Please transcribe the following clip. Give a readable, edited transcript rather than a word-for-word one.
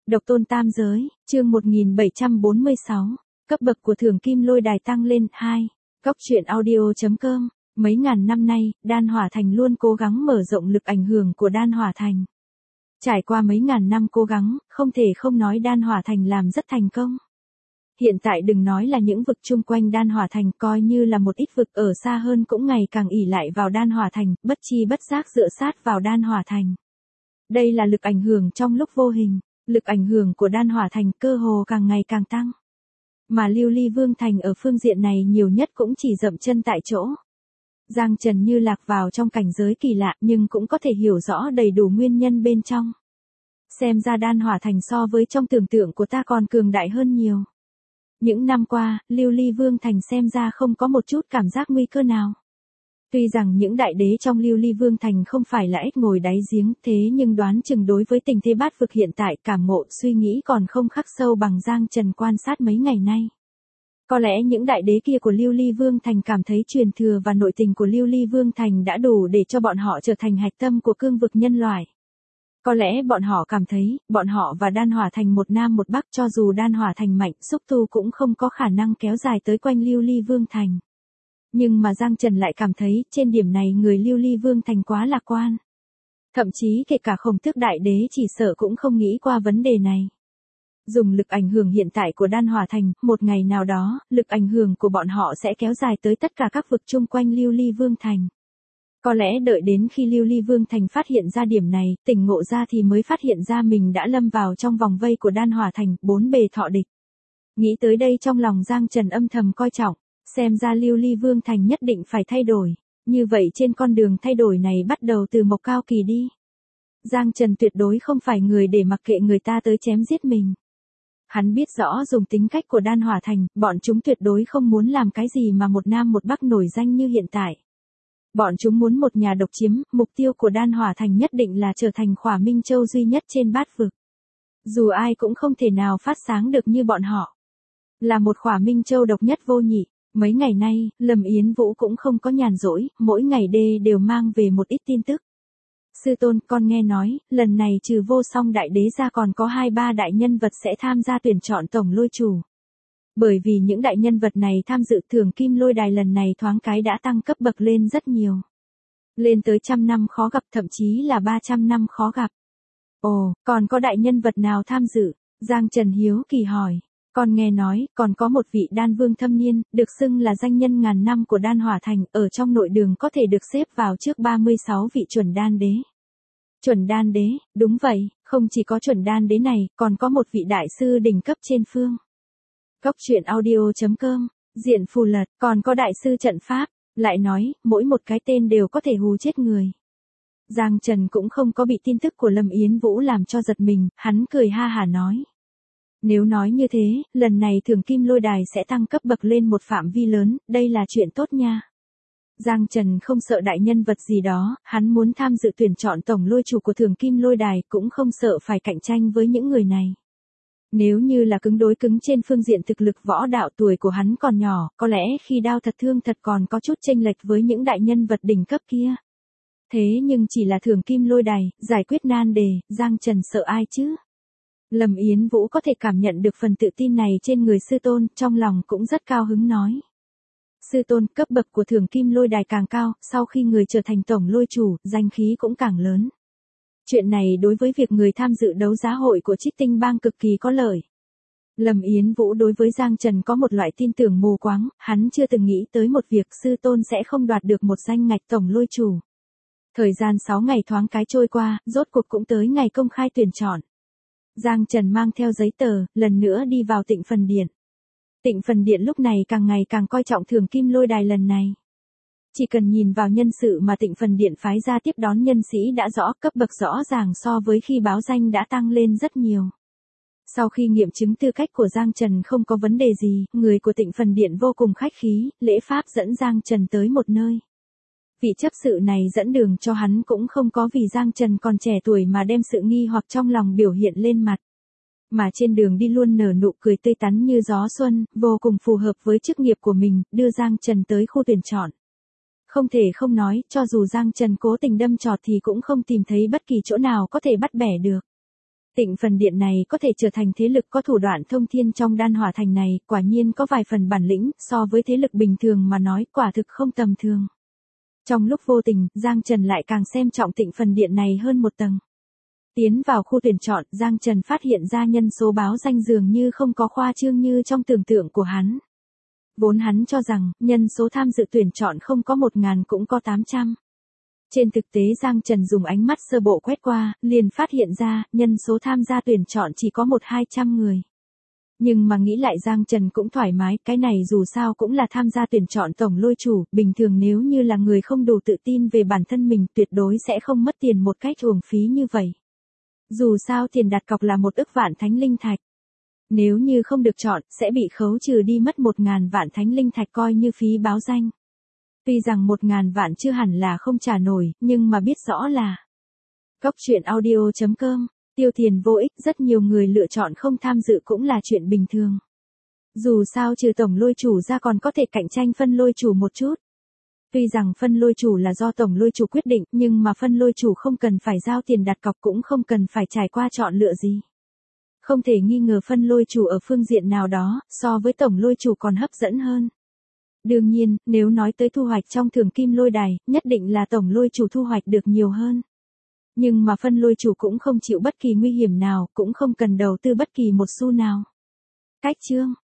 Độc tôn tam giới, chương 1746, cấp bậc của Thường Kim Lôi Đài tăng lên. 2. Góc truyện audio.com. Mấy ngàn năm nay, Đan Hỏa Thành luôn cố gắng mở rộng lực ảnh hưởng của Đan Hỏa Thành. Trải qua mấy ngàn năm cố gắng, không thể không nói Đan Hỏa Thành làm rất thành công. Hiện tại đừng nói là những vực chung quanh Đan Hỏa Thành, coi như là một ít vực ở xa hơn cũng ngày càng ỷ lại vào Đan Hỏa Thành, bất chi bất giác dựa sát vào Đan Hỏa Thành. Đây là lực ảnh hưởng trong lúc vô hình, lực ảnh hưởng của Đan Hỏa Thành cơ hồ càng ngày càng tăng. Mà Lưu Ly Vương Thành ở phương diện này nhiều nhất cũng chỉ dậm chân tại chỗ. Giang Trần như lạc vào trong cảnh giới kỳ lạ nhưng cũng có thể hiểu rõ đầy đủ nguyên nhân bên trong. Xem ra Đan Hỏa Thành so với trong tưởng tượng của ta còn cường đại hơn nhiều. Những năm qua, Lưu Ly Vương Thành xem ra không có một chút cảm giác nguy cơ nào. Tuy rằng những đại đế trong Lưu Ly Vương Thành không phải là ếch ngồi đáy giếng, thế nhưng đoán chừng đối với tình thế bát vực hiện tại cảm ngộ suy nghĩ còn không khắc sâu bằng Giang Trần quan sát mấy ngày nay. Có lẽ những đại đế kia của Lưu Ly Vương Thành cảm thấy truyền thừa và nội tình của Lưu Ly Vương Thành đã đủ để cho bọn họ trở thành hạch tâm của cương vực nhân loại. Có lẽ bọn họ cảm thấy, bọn họ và Đan Hỏa Thành một nam một bắc, cho dù Đan Hỏa Thành mạnh, xúc tu cũng không có khả năng kéo dài tới quanh Lưu Ly Vương Thành. Nhưng mà Giang Trần lại cảm thấy, trên điểm này người Lưu Ly Vương Thành quá lạc quan. Thậm chí kể cả Khổng Tước Đại Đế chỉ sợ cũng không nghĩ qua vấn đề này. Dùng lực ảnh hưởng hiện tại của Đan Hỏa Thành, một ngày nào đó, lực ảnh hưởng của bọn họ sẽ kéo dài tới tất cả các vực chung quanh Lưu Ly Vương Thành. Có lẽ đợi đến khi Lưu Ly Vương Thành phát hiện ra điểm này, tỉnh ngộ ra thì mới phát hiện ra mình đã lâm vào trong vòng vây của Đan Hỏa Thành, bốn bề thọ địch. Nghĩ tới đây trong lòng Giang Trần âm thầm coi trọng, xem ra Lưu Ly Vương Thành nhất định phải thay đổi, như vậy trên con đường thay đổi này bắt đầu từ Mộc Cao Kỳ đi. Giang Trần tuyệt đối không phải người để mặc kệ người ta tới chém giết mình. Hắn biết rõ dùng tính cách của Đan Hỏa Thành, bọn chúng tuyệt đối không muốn làm cái gì mà một nam một bắc nổi danh như hiện tại. Bọn chúng muốn một nhà độc chiếm, mục tiêu của Đan Hỏa Thành nhất định là trở thành Khỏa Minh Châu duy nhất trên bát vực. Dù ai cũng không thể nào phát sáng được như bọn họ. Là một Khỏa Minh Châu độc nhất vô nhị, mấy ngày nay, Lâm Yến Vũ cũng không có nhàn rỗi, mỗi ngày đều mang về một ít tin tức. Sư tôn, con nghe nói, lần này trừ Vô Song Đại Đế ra còn có 2-3 đại nhân vật sẽ tham gia tuyển chọn tổng lôi chủ. Bởi vì những đại nhân vật này tham dự Thường Kim Lôi Đài lần này thoáng cái đã tăng cấp bậc lên rất nhiều. Lên tới 100 năm khó gặp, thậm chí là 300 năm khó gặp. Ồ, còn có đại nhân vật nào tham dự? Giang Trần hiếu kỳ hỏi. Con nghe nói, còn có một vị đan vương thâm niên, được xưng là danh nhân ngàn năm của Đan Hỏa Thành, ở trong nội đường có thể được xếp vào trước 36 vị chuẩn đan đế. Chuẩn đan đế, đúng vậy, không chỉ có chuẩn đan đế này, còn có một vị đại sư đỉnh cấp trên phương. Góc truyện audio.com, diện phù lật, còn có đại sư trận pháp, lại nói, mỗi một cái tên đều có thể hù chết người. Giang Trần cũng không có bị tin tức của Lâm Yến Vũ làm cho giật mình, hắn cười ha hả nói. Nếu nói như thế, lần này Thường Kim Lôi Đài sẽ tăng cấp bậc lên một phạm vi lớn, đây là chuyện tốt nha. Giang Trần không sợ đại nhân vật gì đó, hắn muốn tham dự tuyển chọn tổng lôi chủ của Thường Kim Lôi Đài, cũng không sợ phải cạnh tranh với những người này. Nếu như là cứng đối cứng trên phương diện thực lực võ đạo, tuổi của hắn còn nhỏ, có lẽ khi đao thật thương thật còn có chút chênh lệch với những đại nhân vật đỉnh cấp kia. Thế nhưng chỉ là Thường Kim Lôi Đài, giải quyết nan đề, Giang Trần sợ ai chứ? Lâm Yến Vũ có thể cảm nhận được phần tự tin này trên người sư tôn, trong lòng cũng rất cao hứng nói. Sư tôn, cấp bậc của Thường Kim Lôi Đài càng cao, sau khi người trở thành tổng lôi chủ, danh khí cũng càng lớn. Chuyện này đối với việc người tham dự đấu giá hội của Trích Tinh Bang cực kỳ có lợi. Lâm Yến Vũ đối với Giang Trần có một loại tin tưởng mù quáng, hắn chưa từng nghĩ tới một việc sư tôn sẽ không đoạt được một danh ngạch tổng lôi chủ. Thời gian 6 ngày thoáng cái trôi qua, rốt cuộc cũng tới ngày công khai tuyển chọn. Giang Trần mang theo giấy tờ, lần nữa đi vào Tịnh Phần Điện. Tịnh Phần Điện lúc này càng ngày càng coi trọng Thường Kim Lôi Đài lần này. Chỉ cần nhìn vào nhân sự mà Tịnh Phần Điện phái ra tiếp đón nhân sĩ đã rõ, cấp bậc rõ ràng so với khi báo danh đã tăng lên rất nhiều. Sau khi nghiệm chứng tư cách của Giang Trần không có vấn đề gì, người của Tịnh Phần Điện vô cùng khách khí, lễ pháp dẫn Giang Trần tới một nơi. Vị chấp sự này dẫn đường cho hắn cũng không có vì Giang Trần còn trẻ tuổi mà đem sự nghi hoặc trong lòng biểu hiện lên mặt. Mà trên đường đi luôn nở nụ cười tươi tắn như gió xuân, vô cùng phù hợp với chức nghiệp của mình, đưa Giang Trần tới khu tuyển chọn. Không thể không nói, cho dù Giang Trần cố tình đâm chọt thì cũng không tìm thấy bất kỳ chỗ nào có thể bắt bẻ được. Tịnh Phần Điện này có thể trở thành thế lực có thủ đoạn thông thiên trong Đan Hỏa Thành này, quả nhiên có vài phần bản lĩnh, so với thế lực bình thường mà nói quả thực không tầm thường. Trong lúc vô tình, Giang Trần lại càng xem trọng Tịnh Phần Điện này hơn một tầng. Tiến vào khu tuyển chọn, Giang Trần phát hiện ra nhân số báo danh dường như không có khoa trương như trong tưởng tượng của hắn. Vốn hắn cho rằng, nhân số tham dự tuyển chọn không có 1.000 cũng có 800. Trên thực tế Giang Trần dùng ánh mắt sơ bộ quét qua, liền phát hiện ra, nhân số tham gia tuyển chọn chỉ có 100-200 người. Nhưng mà nghĩ lại Giang Trần cũng thoải mái, cái này dù sao cũng là tham gia tuyển chọn tổng lôi chủ, bình thường nếu như là người không đủ tự tin về bản thân mình tuyệt đối sẽ không mất tiền một cách uổng phí như vậy. Dù sao tiền đặt cọc là 1 ức vạn thánh linh thạch. Nếu như không được chọn, sẽ bị khấu trừ đi mất 1.000 vạn thánh linh thạch coi như phí báo danh. Tuy rằng 1.000 vạn chưa hẳn là không trả nổi, nhưng mà biết rõ là Cốc truyện audio.com, tiêu tiền vô ích, rất nhiều người lựa chọn không tham dự cũng là chuyện bình thường. Dù sao trừ tổng lôi chủ ra còn có thể cạnh tranh phân lôi chủ một chút. Tuy rằng phân lôi chủ là do tổng lôi chủ quyết định, nhưng mà phân lôi chủ không cần phải giao tiền đặt cọc cũng không cần phải trải qua chọn lựa gì. Không thể nghi ngờ phân lôi chủ ở phương diện nào đó, so với tổng lôi chủ còn hấp dẫn hơn. Đương nhiên, nếu nói tới thu hoạch trong Thường Kim Lôi Đài, nhất định là tổng lôi chủ thu hoạch được nhiều hơn. Nhưng mà phân lôi chủ cũng không chịu bất kỳ nguy hiểm nào, cũng không cần đầu tư bất kỳ một xu nào. Cách chương